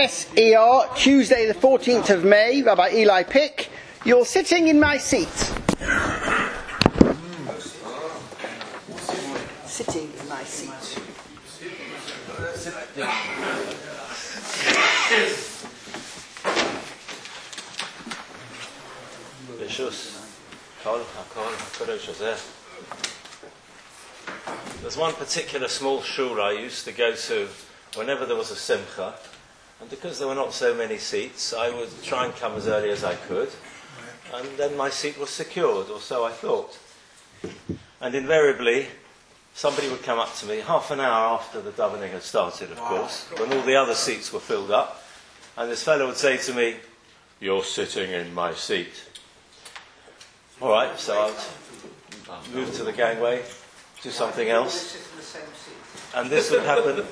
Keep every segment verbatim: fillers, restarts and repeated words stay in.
Es Iyar, Tuesday the fourteenth of May, Rabbi Eli Pick. You're sitting in my seat. Sitting in my seat. There's one particular small shul I used to go to whenever there was a simcha, and because there were not so many seats, I would try and come as early as I could, and then my seat was secured, or so I thought. And invariably, somebody would come up to me half an hour after the davening had started, of course, when all the other seats were filled up, and this fellow would say to me, "You're sitting in my seat." All right, so I'd move to the gangway, do something else, and this would happen.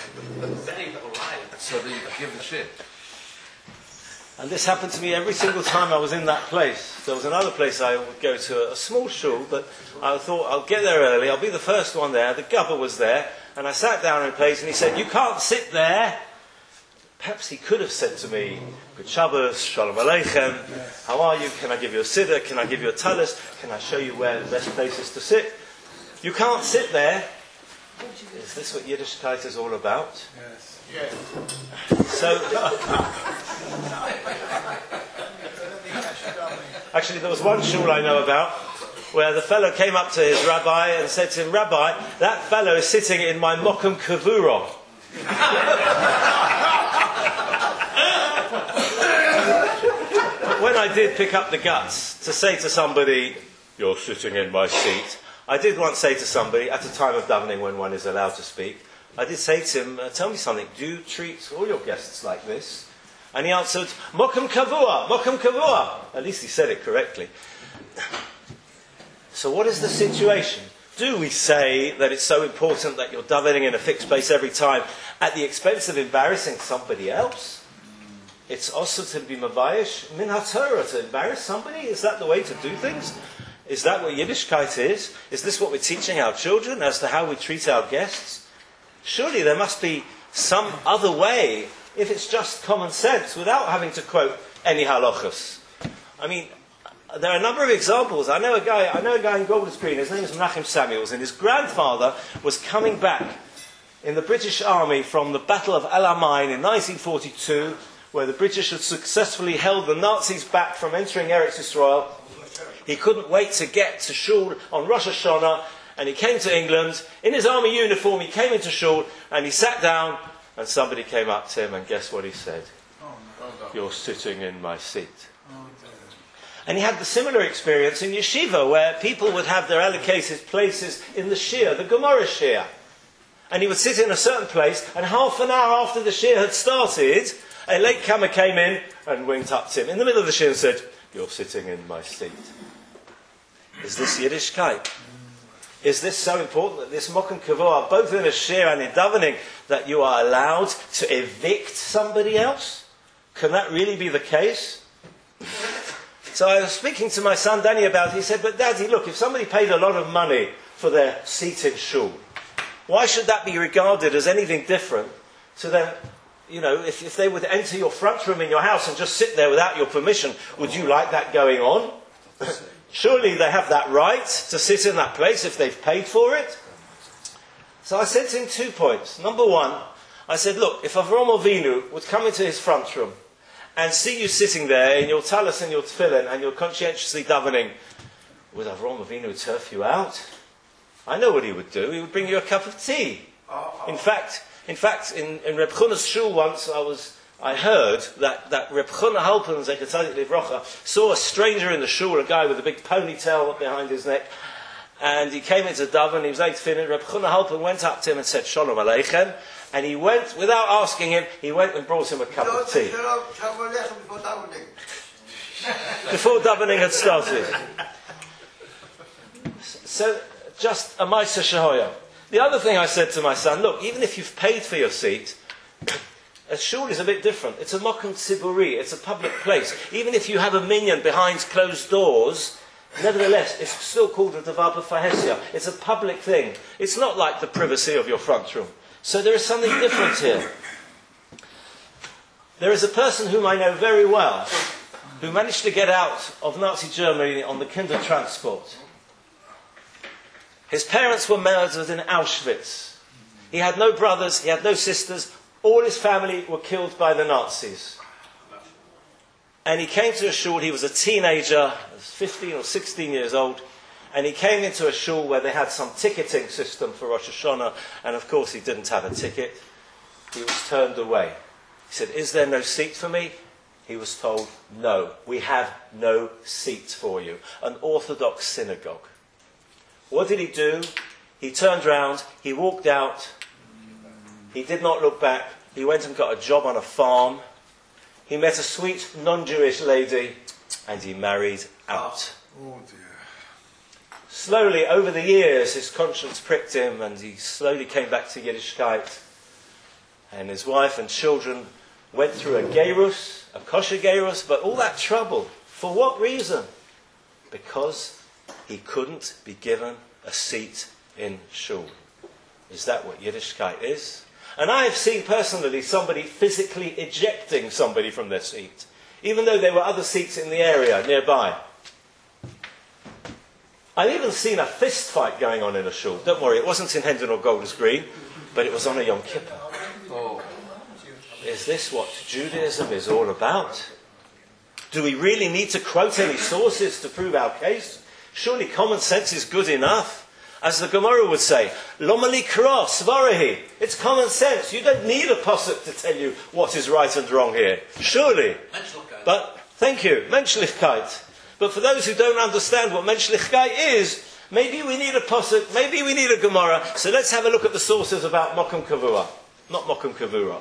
So that you give the shit. And this happened to me every single time I was in that place. There was another place I would go to, a small shul, but I thought, I'll get there early, I'll be the first one there. The gubber was there, and I sat down in place, and he said, "You can't sit there." Perhaps he could have said to me, "Good Shabbos, Shalom Aleichem, how are you? Can I give you a siddur? Can I give you a talis? Can I show you where the best place is to sit? You can't sit there." Is this what Yiddishkeit is all about? Yes. Yes. So, actually there was one shul I know about where the fellow came up to his rabbi and said to him, "Rabbi, that fellow is sitting in my mokum kavura." When I did pick up the guts to say to somebody, "You're sitting in my seat," I did once say to somebody, at a time of davening when one is allowed to speak, I did say to him, uh, "Tell me something, do you treat all your guests like this?" And he answered, "Mokum kavua, mokum kavua." At least he said it correctly. So what is the situation? Do we say that it's so important that you're davening in a fixed place every time at the expense of embarrassing somebody else? It's also to be mavayish min haTorah, to embarrass somebody? Is that the way to do things? Is that what Yiddishkeit is? Is this what we're teaching our children as to how we treat our guests? Surely there must be some other way, if it's just common sense, without having to quote any halachas. I mean, there are a number of examples. I know a guy, I know a guy in Golders Green, his name is Menachem Samuels, and his grandfather was coming back in the British Army from the Battle of El Alamein in nineteen forty-two, where the British had successfully held the Nazis back from entering Eretz Yisrael. He couldn't wait to get to shul on Rosh Hashanah, and he came to England in his army uniform. He came into shul and he sat down, and somebody came up to him, and guess what he said? Oh, no. "You're sitting in my seat." And he had the similar experience in yeshiva, where people would have their allocated places in the shir, the Gemara shir. And he would sit in a certain place, and half an hour after the shir had started, a latecomer came in and went up to him in the middle of the shir and said, "You're sitting in my seat." Is this Yiddishkeit? Is this so important that this mokum kavua, both in a shir and in davening, that you are allowed to evict somebody else? Can that really be the case? So I was speaking to my son Danny about it. He said, "But Daddy, look, if somebody paid a lot of money for their seat in shul, why should that be regarded as anything different to them? You know, if, if they would enter your front room in your house and just sit there without your permission, would you like that going on? Surely they have that right to sit in that place if they've paid for it." So I said to him two points. Number one, I said, "Look, if Avraham Avinu would come into his front room and see you sitting there in your talis and your tefillin and you're conscientiously davening, would Avraham Avinu turf you out? I know what he would do. He would bring you a cup of tea. In fact, in fact, in, in Reb Chuna's shul once, I was, I heard that, that Reb Chuna Halpern, Zecher Tzadik Livrocha, saw a stranger in the shul, a guy with a big ponytail behind his neck, and he came into daven, he was like tefillin. Reb Chuna Halpern went up to him and said, "Shalom Aleichem," and he went, without asking him, he went and brought him a cup of tea. Before davening had started. So, just a Maisa Shehoya. The other thing I said to my son, look, even if you've paid for your seat, a shul is a bit different. It's a mokum tziburi, it's a public place. Even if you have a minyan behind closed doors, nevertheless, it's still called a davar b'fahesia. It's a public thing. It's not like the privacy of your front room. So there is something different here. There is a person whom I know very well who managed to get out of Nazi Germany on the Kindertransport. His parents were murdered in Auschwitz. He had no brothers, he had no sisters. All his family were killed by the Nazis. And he came to a shul, he was a teenager, fifteen or sixteen years old, and he came into a shul where they had some ticketing system for Rosh Hashanah, and of course he didn't have a ticket. He was turned away. He said, "Is there no seat for me?" He was told, "No, we have no seat for you." An Orthodox synagogue. What did he do? He turned round, he walked out, he did not look back, he went and got a job on a farm, he met a sweet non-Jewish lady, and he married out. Oh dear. Slowly, over the years, his conscience pricked him, and he slowly came back to Yiddishkeit. And his wife and children went through a gerus, a kosher gerus, but all that trouble, for what reason? Because he couldn't be given a seat in shul. Is that what Yiddishkeit is? And I have seen personally somebody physically ejecting somebody from their seat, even though there were other seats in the area nearby. I've even seen a fist fight going on in a shul. Don't worry, it wasn't in Hendon or Golders Green, but it was on a Yom Kippur. Oh. Is this what Judaism is all about? Do we really need to quote any sources to prove our case? Surely common sense is good enough. As the Gemara would say, Lomali kra svarahi. It's common sense. You don't need a pasuk to tell you what is right and wrong here. Surely. But, thank you, menschlichkeit. But for those who don't understand what menschlichkeit is, maybe we need a pasuk, maybe we need a Gemara. So let's have a look at the sources about Mokum Kavua. Not Mokum Kavura.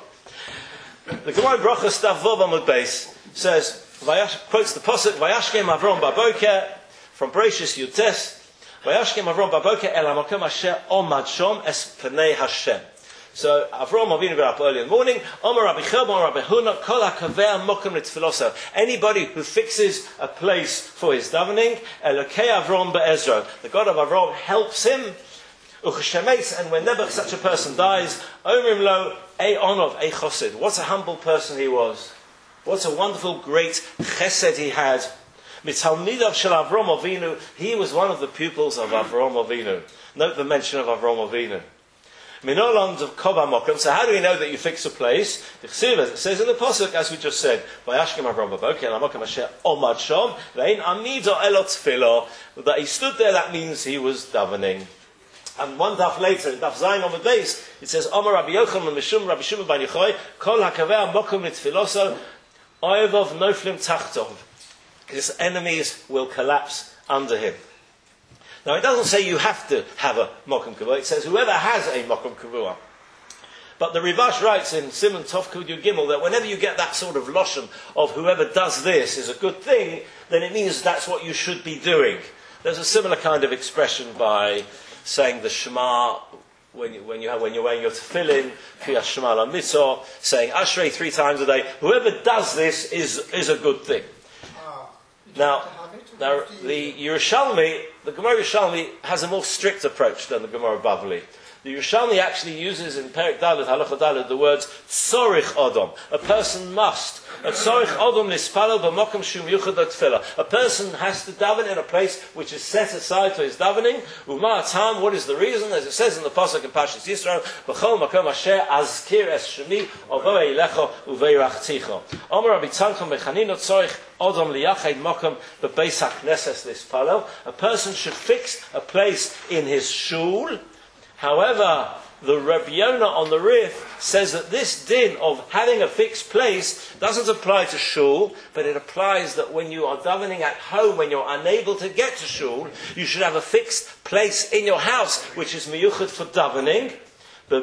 The Gemara Brachos Daf Vav Amud Beis says, quotes the pasuk, Vayashkem Avram Baboker, from Bereshis Yutes, Vayashkem Avram Baboker El HaMakom Asher Omad Shom Es Pnei Hashem. So Avram Avinu got up early in the morning. Omar Rabbi Chel, Omar Rabbi Huna, Kol HaKaveh Mokum L'Tfiloso. Anybody who fixes a place for his davening, Elokei Avram Be'ezro. The God of Avram helps him. Ucheshemetz, and whenever such a person dies, Omrim Lo E'onov E Chosid. What a humble person he was. What a wonderful, great chesed he had. Mitalmidav Shel Avram Avinu. He was one of the pupils of Avram Avinu. Note the mention of Avram Avinu. Minoland of Kova Mokum. So how do we know that you fix a place? It says in the pasuk, as we just said, Vayashkem Avram Baboker El HaMakom Asher Omad Shom Ve'ein Amido Elot Tfilo. That he stood there, that means he was davening. And one daf later, daf Zayin on the base, it says, Omar Rabbi Yochanan Mishum Rabbi Shimon Bar Yochai Kol HaKaveh Mokum L'Tfiloso Oevov Noflim Tachtov. His enemies will collapse under him. Now it doesn't say you have to have a Mokum Kavua. It says whoever has a Mokum Kavua. But the Rivash writes in Simon Tov Kud Yud Gimel that whenever you get that sort of loshon of whoever does this is a good thing, then it means that's what you should be doing. There's a similar kind of expression by saying the Shema when you, when you have, when you're wearing your tefillin, Kriyas Shema LaMitzvah, saying Ashrei three times a day. Whoever does this is is a good thing. Now, now the Yerushalmi, the Gemara Yerushalmi has a more strict approach than the Gemara Bavli. The Yerushalmi actually uses in Perek Dalet, Halacha Dalet, the words Tzorich Odom. A person must. A Tzorich Odom Nispalel B'Mokum Shum Yuchad Tefillah. A person has to daven in a place which is set aside for his davening. Uma Atam, what is the reason? As it says in the pasuk in Parshas Yisrael, B'Chol Makom Asher Azkir Es Shemi Ovo Eilecho Uveirachticho. Omer Rabbi Tzanchon Bechanino Tzorich Odom Liyachid Mokum B'Beis HaKnesses Nispalel. A person should fix a place in his shul. However, the Rabbi Yonah on the Rif says that this din of having a fixed place doesn't apply to shul, but it applies that when you are davening at home, when you're unable to get to shul, you should have a fixed place in your house, which is miyuchad for davening. But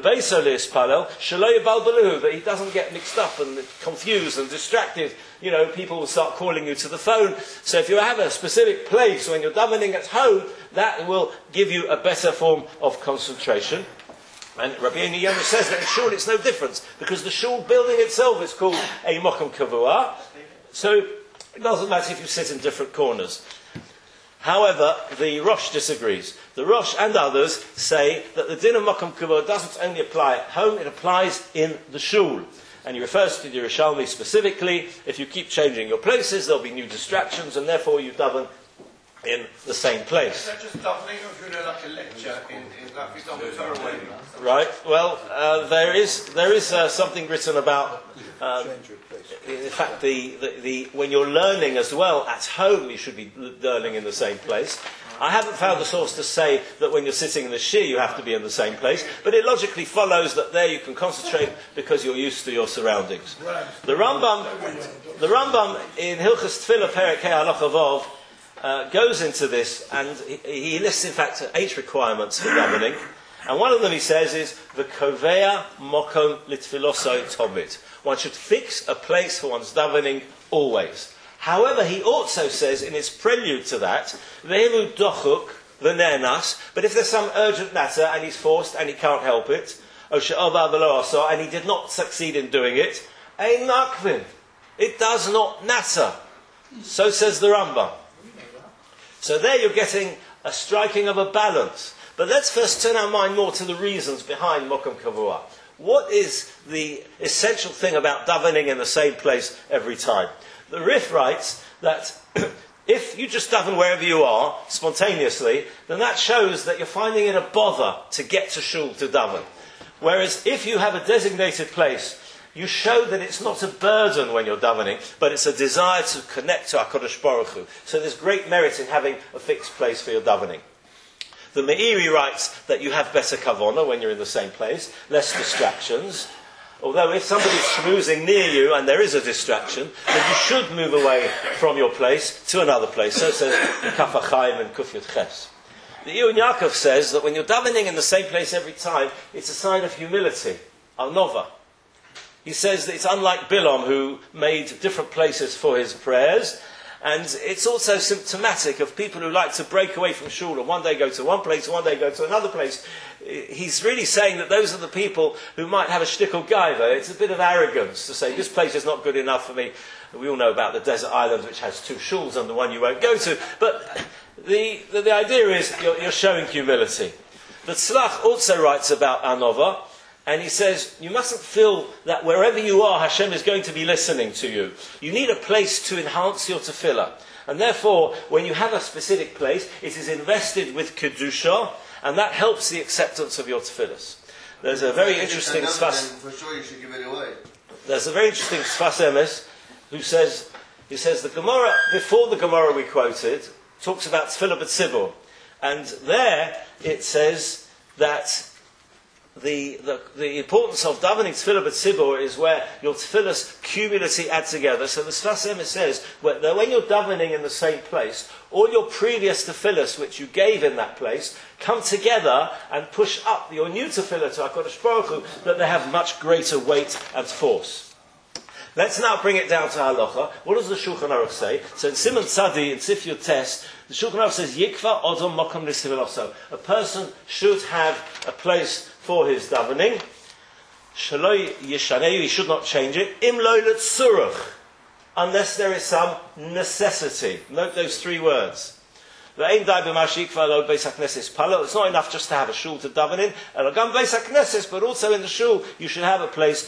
that he doesn't get mixed up and confused and distracted. You know, people will start calling you to the phone. So if you have a specific place when you're davening at home, that will give you a better form of concentration. And Rabbi Yonah says that in shul it's no difference, because the shul building itself is called a mokum kavua. So it doesn't matter if you sit in different corners. However, the Rosh disagrees. The Rosh and others say that the din of Mokum Kavua doesn't only apply at home, it applies in the shul. And he refers to the Yerushalmi specifically. If you keep changing your places, there'll be new distractions, and therefore you daven in the same place. Is that just davening, or if you're doing like a lecture in, in like we've done with Torah wedding? Right. Well, uh, there is there is uh, something written about. Um, in fact, the, the, the when you're learning as well at home, you should be learning in the same place. I haven't found a source to say that when you're sitting in the shir you have to be in the same place, but it logically follows that there you can concentrate because you're used to your surroundings. The Rambam, the Rambam in Hilchos Tefillah Perek Hei Halacha Vav uh, goes into this, and he, he lists in fact eight requirements for davening, and one of them he says is v'kovea mokom litfiloso tomid. One should fix a place for one's davening always. However, he also says in his prelude to that, Ve'emu dochuk v'ne'enas, but if there's some urgent matter and he's forced and he can't help it, o she'ova v'lo aso, and he did not succeed in doing it, ein makvin. It does not matter. So says the Rambam. So there you're getting a striking of a balance. But let's first turn our mind more to the reasons behind Mokum Kavua. What is the essential thing about davening in the same place every time? The Rif writes that if you just daven wherever you are, spontaneously, then that shows that you're finding it a bother to get to shul to daven. Whereas if you have a designated place, you show that it's not a burden when you're davening, but it's a desire to connect to HaKadosh Baruch Hu. So there's great merit in having a fixed place for your davening. The Meiri writes that you have better kavanah when you're in the same place, less distractions. Although if somebody's schmoozing near you and there is a distraction, then you should move away from your place to another place. So says Kaf HaChaim and Kuf Yud Ches. The Iyun Yaakov says that when you're davening in the same place every time, it's a sign of humility, al-nova. He says that it's unlike Bilam, who made different places for his prayers, and it's also symptomatic of people who like to break away from shul and one day go to one place, one day go to another place. He's really saying that those are the people who might have a shtickle gaiva. It's a bit of arrogance to say, this place is not good enough for me. We all know about the desert island, which has two shuls and the one you won't go to. But the, the, the idea is you're, you're showing humility. The Tzlach also writes about Anova, and he says, you mustn't feel that wherever you are, Hashem is going to be listening to you. You need a place to enhance your tefillah. And therefore, when you have a specific place, it is invested with Kedusha, and that helps the acceptance of your tefillahs. There's a very interesting Sfas... For sure you should give it away. There's a very interesting Sfas Emes, who says, he says, the Gemara, before the Gemara we quoted, talks about tefillah b'tzibur. And there, it says that The, the, the importance of davening tefillah b'tzibur is where your tefillahs cumulatively add together. So the Sfas Emes says that when you're davening in the same place, all your previous tefillahs which you gave in that place come together and push up your new tefillah to HaKadosh Baruch Hu, that they have much greater weight and force. Let's now bring it down to halacha. What does the Shulchan Aruch say? So in Simon Tzadi, in Sif Yud Tes, the Shulchan Aruch says, Yikva odom mokom l'siviloso. A person should have a place for his davening. Shaloi yishaneyu, he should not change it. Im lo l'tzuruch, unless there is some necessity. Note those three words. It's not enough just to have a shul to daven in, but also in the shul you should have a place.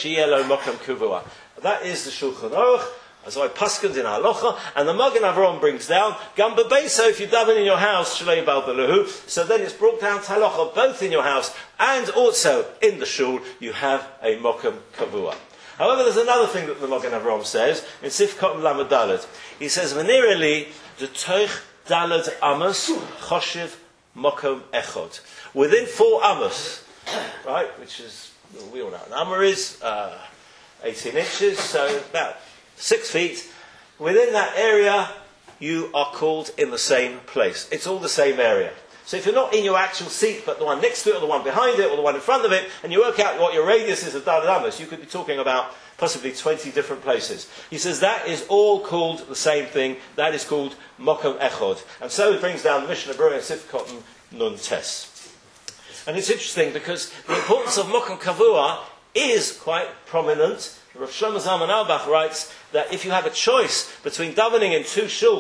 That is the Shulchan Aruch, as I paskened in halacha, and the Magen Avraham brings down Gamba Beisa, if you daven in your house, Shlei Bal Beluhu, so then it's brought down to halacha, both in your house and also in the shul, you have a Mokum Kavua. However, there's another thing that the Magen Avraham says in Sif Kotam Lamed Daled. He says, "V'nireli the Toich Daled Amos Choshev Mokum Echod." Within four Amos, right, which is, we all know an Amor is uh, eighteen inches, so about six feet. Within that area, you are called in the same place. It's all the same area. So if you're not in your actual seat, but the one next to it, or the one behind it, or the one in front of it, and you work out what your radius is of Daled Amos, you could be talking about possibly twenty different places. He says that is all called the same thing. That is called Mokum Echod. And so he brings down the Mishnah Berurah and Sif Kotam Nun Tes. And it's interesting because the importance of Mokum Kavua is quite prominent. Rav Shlomo Zalman Auerbach writes that if you have a choice between davening in two shuls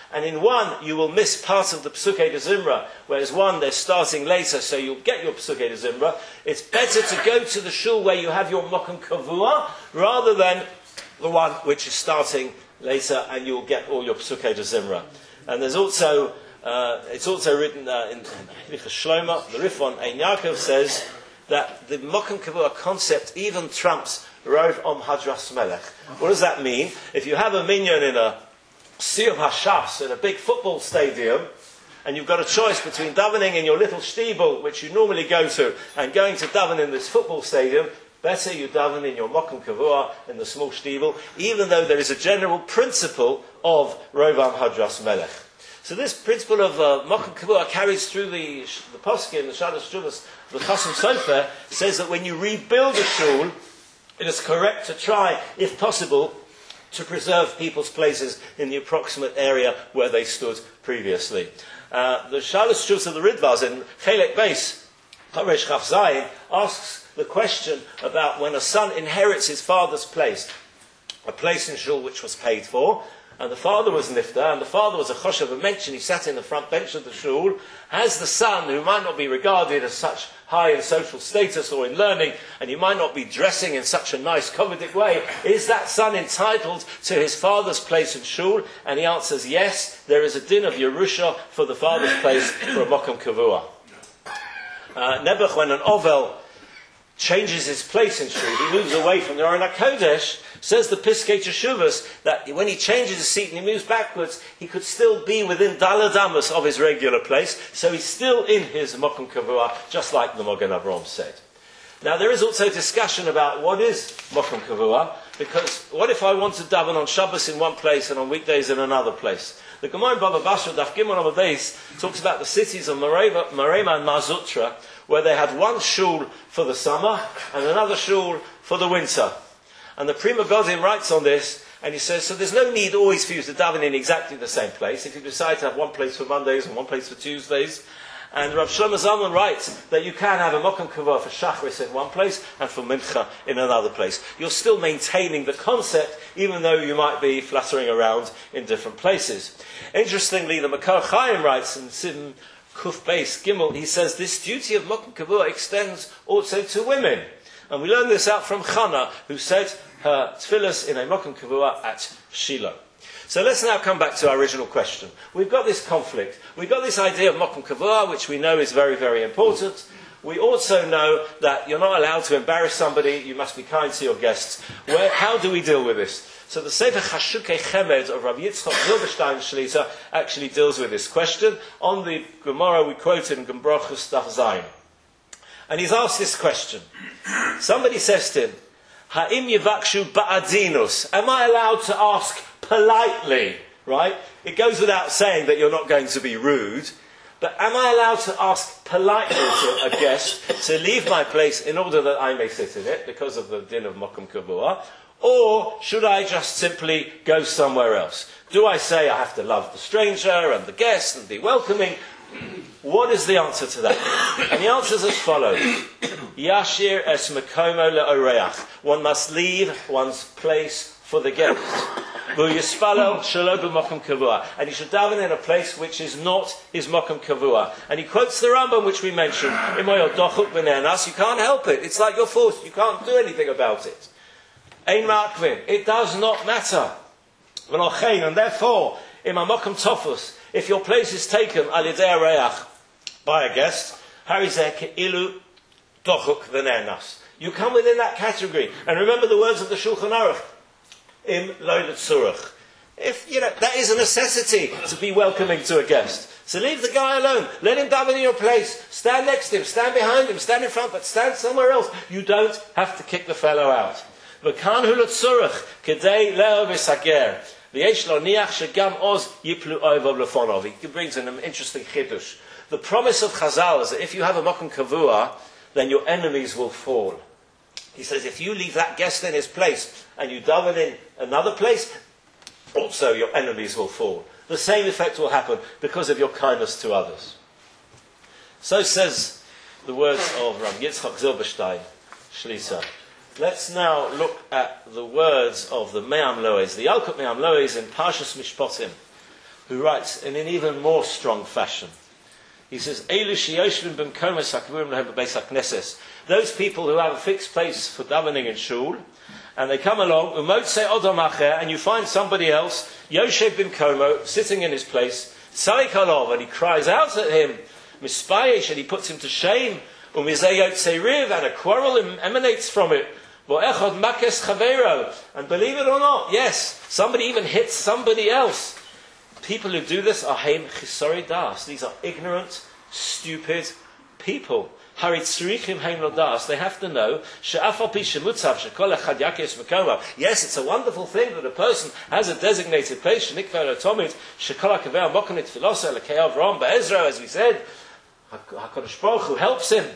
And in one, you will miss part of the Psukei de Zimra, whereas one, they're starting later, so you'll get your Psukei de Zimra. It's better to go to the shul where you have your Mokum Kavua, rather than the one which is starting later, and you'll get all your Psukei de Zimra. And there's also, uh, it's also written uh, in Hilchos Shlomo, the Rif on Ein Yaakov says that the Mokum Kavua concept even trumps Rov Om Hadras Melech. What does that mean? If you have a minyan in a Siyum Hashas in a big football stadium, and you've got a choice between davening in your little shtibel, which you normally go to, and going to daven in this football stadium, better you daven in your Mokum Kavua in the small shtibel, even though there is a general principle of Rovam Hadras Melech. So this principle of uh, Mokum Kavua carries through the the Poskim, the Shadas Shuvas, the Chasam Sofer, says that when you rebuild a shul, it is correct to try, if possible, to preserve people's places in the approximate area where they stood previously. Uh, the Shalas Shuvas of the Ridvaz in Chelek Beis, Paresh Chaf Zayin, asks the question about when a son inherits his father's place, a place in shul which was paid for, and the father was nifta, and the father was a choshev, a mention, he sat in the front bench of the shul, has the son, who might not be regarded as such high in social status or in learning, and he might not be dressing in such a nice, comedic way, is that son entitled to his father's place in shul? And he answers, yes, there is a din of Yerusha for the father's place for a Mokum Kavua. Uh, Nebuch, when an Ovel changes his place in shul, he moves away from the Aron HaKodesh, says the Piskei Teshuvos that when he changes his seat and he moves backwards, he could still be within Daled Amos of his regular place, so he's still in his Mokum Kavua, just like the Mogen Avraham said. Now there is also discussion about what is Mokum Kavua, because what if I want to daven on Shabbos in one place and on weekdays in another place? The Gemara in Baba Basra, Daf Gimel Amud Beis, talks about the cities of Mareva, Marema and Mazutra, where they had one shul for the summer and another shul for the winter. And the Prima Godim writes on this, and he says, so there's no need always for you to daven in exactly the same place. If you decide to have one place for Mondays and one place for Tuesdays. And Rav Shlomo Zalman writes that you can have a Mokum Kavua for Shachris in one place and for Mincha in another place. You're still maintaining the concept, even though you might be fluttering around in different places. Interestingly, the Makar Chaim writes in Sim Kuf Beis Gimel, he says this duty of Mokum Kavua extends also to women. And we learn this out from Chana, who said her tefillas in a Mokum Kavua at Shiloh. So let's now come back to our original question. We've got this conflict. We've got this idea of Mokum Kavua, which we know is very, very important. We also know that you're not allowed to embarrass somebody. You must be kind to your guests. Where, how do we deal with this? So the Sefer Chashukei Chemed of Rav Yitzchok Zilberstein Shlita actually deals with this question. On the Gemara we quoted in Gembrachos Daf Zayin. And he's asked this question. Somebody says to him, Ha'im yivakshu ba'adinus. Am I allowed to ask politely? Right? It goes without saying that you're not going to be rude. But am I allowed to ask politely to a guest to leave my place in order that I may sit in it because of the din of Mokum Kavua? Or should I just simply go somewhere else? Do I say I have to love the stranger and the guest and be welcoming? What is the answer to that? And the answer is as follows. Yashir es mekomo le'oreach. One must leave one's place for the guest. And he should daven in a place which is not his Mokum Kavua. And he quotes the Rambam which we mentioned. You can't help it. It's like you're forced. You can't do anything about it. Ein makvin. It does not matter. And therefore, in my Mokum Tofus, if your place is taken al yedei hareach by a guest, harizeh ke'ilu dochuk v'ne'enas. You come within that category. And remember the words of the Shulchan Aruch. Im lo letzurach. If, you know, that is a necessity to be welcoming to a guest. So leave the guy alone. Let him daven in your place. Stand next to him. Stand behind him. Stand in front. But stand somewhere else. You don't have to kick the fellow out. V'kan hu letzurach kedei leo v'sager. V'yesh lo niach shegam oz yiplu ovav lefonov. He brings in an interesting chiddush. The promise of Chazal is that if you have a Mokum Kavua, then your enemies will fall. He says if you leave that guest in his place and you daven in another place, also your enemies will fall. The same effect will happen because of your kindness to others. So says the words of Rav Yitzchok Zilberstein Shlita. Let's now look at the words of the Me'am Loes, the Yalkut Me'am Loes in Parshas Mishpatim. who writes in an even more strong fashion. He says, those people who have a fixed place for davening in shul, and they come along, and you find somebody else, Yoshev bimkomo, sitting in his place, and he cries out at him, mispayesh, and he puts him to shame, and a quarrel emanates from it. And believe it or not, yes, somebody even hits somebody else. People who do this are heim chisori das. These are ignorant, stupid people. Yes, it's a wonderful thing that a person has a designated place. As we said, HaKadosh Baruch Hu helps him.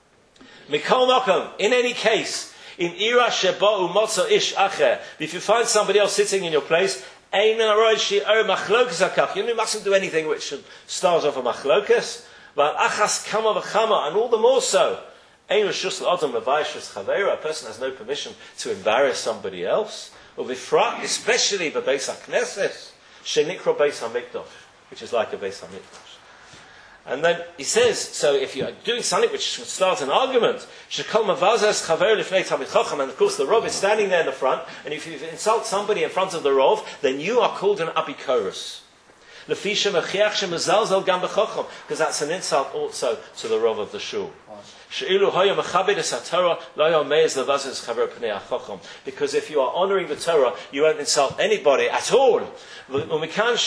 In any case, in ira sheba umotza ish acher, if you find somebody else sitting in your place, you mustn't do anything which should start off a machlokas. But achas kama v'chama, and all the more so, a person has no permission to embarrass somebody else, or v'frat, especially the Beis HaKnesses, shenikro Beis HaMikdash, which is like a Beis HaMikdash. And then he says, so if you're doing something which would start an argument, and of course the Rov is standing there in the front, and if you insult somebody in front of the Rov, then you are called an apikorus. Because that's an insult also to the Rov of the shul. Because if you are honouring the Torah, you won't insult anybody at all. All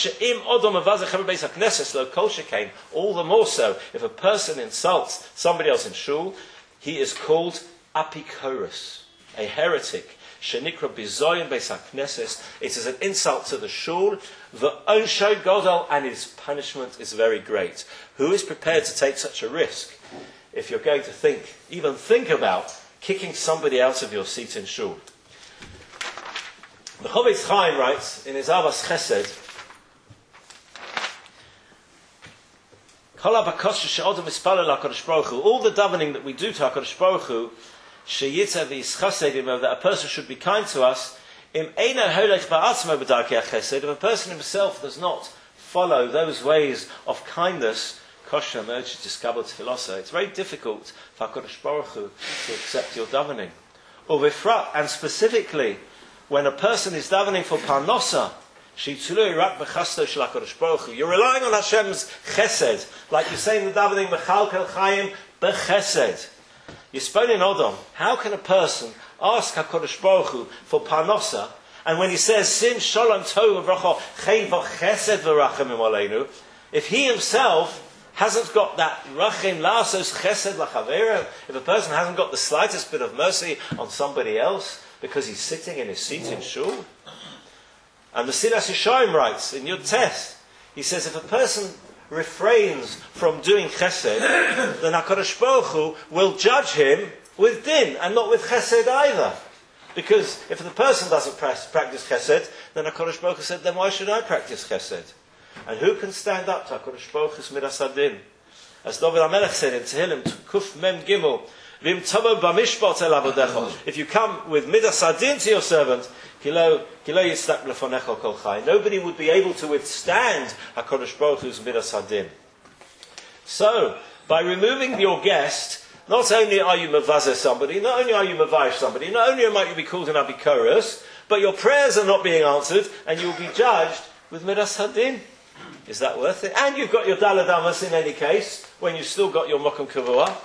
the more so, if a person insults somebody else in shul, he is called apikorus, a heretic. Shenikra bizoyin beis hakneses. It is an insult to the shul. The onsho godol, and his punishment is very great. Who is prepared to take such a risk? If you're going to think, even think about kicking somebody out of your seat in shul. The Chofetz Chaim writes in his Avas Chesed, all the davening that we do to HaKadosh Baruch Hu, that a person should be kind to us, if a person himself does not follow those ways of kindness, it's very difficult for HaKadosh Baruch Hu to accept your davening. And specifically, when a person is davening for parnosa, you're relying on Hashem's chesed, like you say in the davening, Mechalkel Chaim bechesed. Yisponin Odom, how can a person ask HaKadosh Baruch Hu for parnosa, and when he says, Sim Shalom Tov V'Racha Chei V'Chesed V'Rachamim Aleinu, if he himself hasn't got that Rachim Lasos Chesed L'Chavero, if a person hasn't got the slightest bit of mercy on somebody else, because he's sitting in his seat in shul? And the Silas Yeshayim writes in Yud Tes, he says, if a person refrains from doing chesed, then HaKadosh Baruch Hu will judge him with din, and not with chesed either. Because if the person doesn't practice chesed, then HaKadosh Baruch Hu said, then why should I practice chesed? And who can stand up to HaKadosh Baruch Hu's midas hadin? As David HaMelech said in Tehillim, Kuf Mem Gimel, Vim Tobo B'mishpat El Avodecha. If you come with midas hadin to your servant, nobody would be able to withstand HaKadosh Baruch Hu's midas hadin. So, by removing your guest, not only are you mevazeh somebody, not only are you mevayish somebody, not only might you be called an apikorus, but your prayers are not being answered, and you will be judged with midas hadin. Is that worth it? And you've got your daled amos in any case, when you've still got your mokum kavua.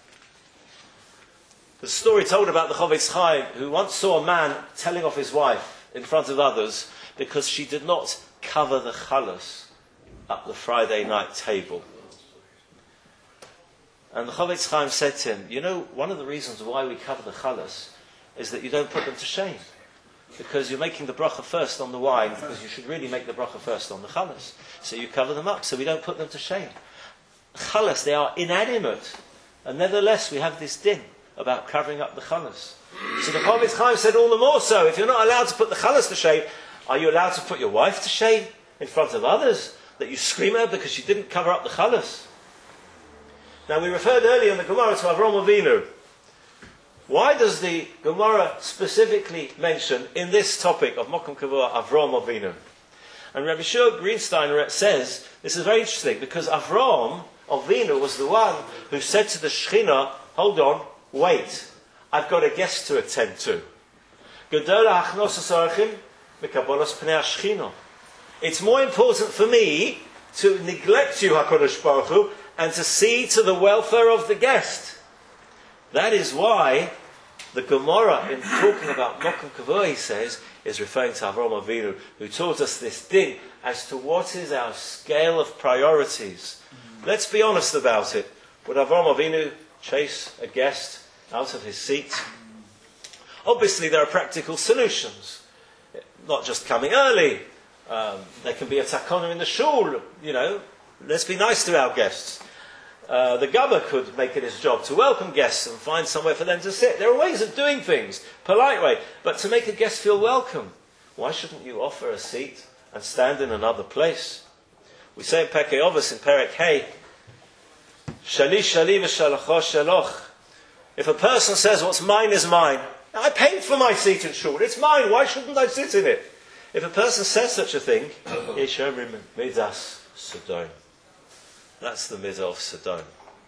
The story told about the Chofetz Chaim, who once saw a man telling off his wife in front of others because she did not cover the challah at the Friday night table. And the Chofetz Chaim said to him, you know, one of the reasons why we cover the challah is that you don't put them to shame. Because you're making the bracha first on the wine, because you should really make the bracha first on the challah. So you cover them up, so we don't put them to shame. Challah, they are inanimate. And nevertheless, we have this din about covering up the challah. So the Chofetz Chaim said all the more so, if you're not allowed to put the challah to shame, are you allowed to put your wife to shame in front of others? That you scream at her because she didn't cover up the challah? Now we referred earlier in the Gemara to Avraham Avinu. Why does the Gemara specifically mention in this topic of Mokum Kavua Avraham Avinu? And Rabbi Shua Greenstein says, this is very interesting, because Avraham, Avinu, was the one who said to the Shekhinah, hold on, wait, I've got a guest to attend to. It's more important for me to neglect you, HaKadosh Baruch Hu, and to see to the welfare of the guest. That is why the Gemara, in talking about Mokum Kavua, he says, is referring to Avraham Avinu, who taught us this din as to what is our scale of priorities. Mm-hmm. Let's be honest about it. Would Avraham Avinu chase a guest out of his seat? Mm-hmm. Obviously, there are practical solutions. Not just coming early. Um, there can be a takana in the shul. You know, let's be nice to our guests. Uh, the Gabba could make it his job to welcome guests and find somewhere for them to sit. There are ways of doing things, polite way. But to make a guest feel welcome, why shouldn't you offer a seat and stand in another place? We say in Pekei Avos in Perek Hey, Shali Shali v'shalacho shaloch. If a person says what's mine is mine, I paid for my seat in shul, it's mine, why shouldn't I sit in it? If a person says such a thing, Yeshomrim Midas Sodom. That's the midah of Sodom.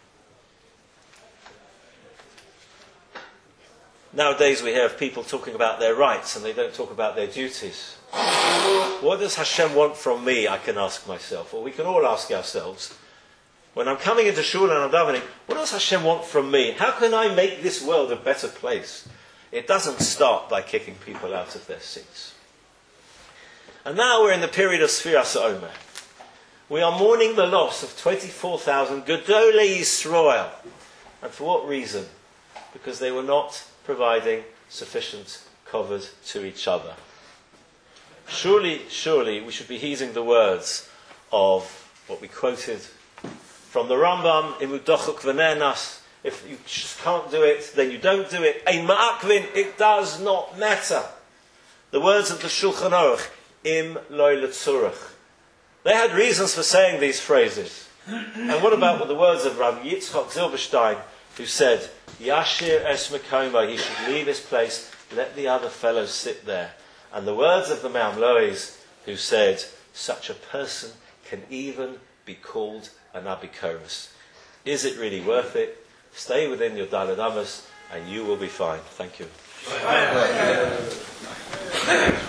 Nowadays we hear of people talking about their rights and they don't talk about their duties. What does Hashem want from me, I can ask myself, or we can all ask ourselves. When I'm coming into shul and I'm davening, what does Hashem want from me? How can I make this world a better place? It doesn't start by kicking people out of their seats. And now we're in the period of Sfiras Omer. We are mourning the loss of twenty-four thousand Gedolei Yisrael. And for what reason? Because they were not providing sufficient cover to each other. Surely, surely, we should be heeding the words of what we quoted from the Rambam, Im Udochuk V'Ne'enas. If you just can't do it, then you don't do it. Ein Ma'akvin, it does not matter. The words of the Shulchan Aruch, Im Loi L'Tzurach. They had reasons for saying these phrases. And what about with the words of Rabbi Yitzchak Zilberstein, who said, Yashir es Mekoma, he should leave his place, let the other fellows sit there. And the words of the Me'am Lois, who said, such a person can even be called an Abikoros. Is it really worth it? Stay within your Daled Amos and you will be fine. Thank you.